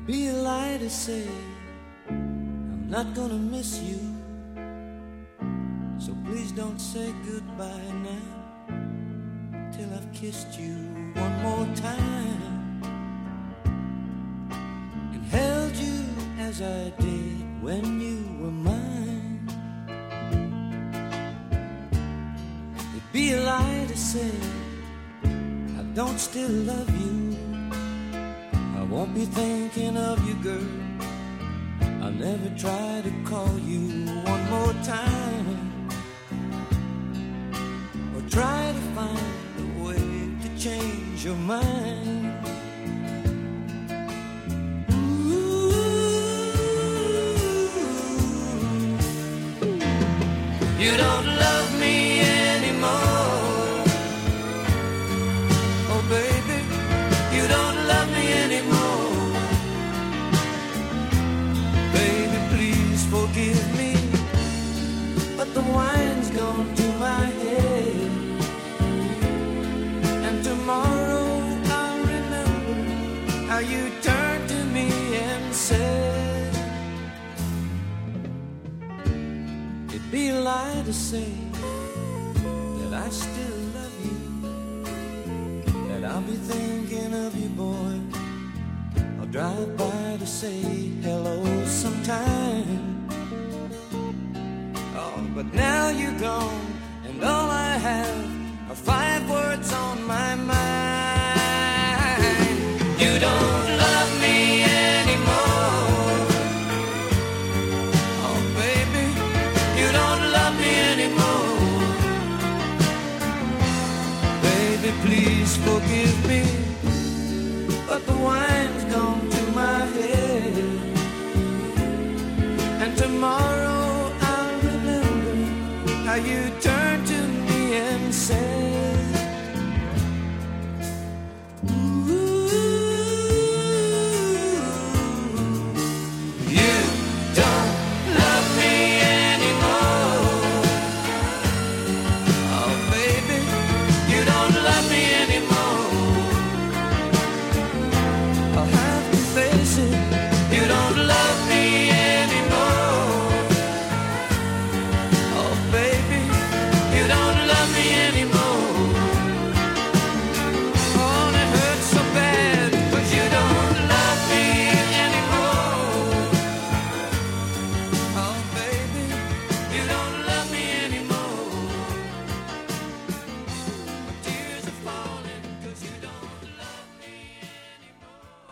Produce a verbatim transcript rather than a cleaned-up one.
Be a lie to say I'm not gonna miss you. So please don't say goodbye now till I've kissed you one more time and held you as I did when you were mine. It'd be a lie to say I don't still love you. I won't be thinking of you, girl. I'll never try to call you one more time or try to find a way to change your mind. Ooh, you don't love me anymore. Oh baby, you don't love me anymore. Forgive me, but the wine's gone to my head, and tomorrow I'll remember how you turned to me and said, it'd be a lie to say that I still love you, that I'll be thinking of you, boy. I'll drive by to say hello sometime. But now you're gone, and all I have are five words on my mind. You don't love me anymore. Oh baby, you don't love me anymore. Baby, please forgive me.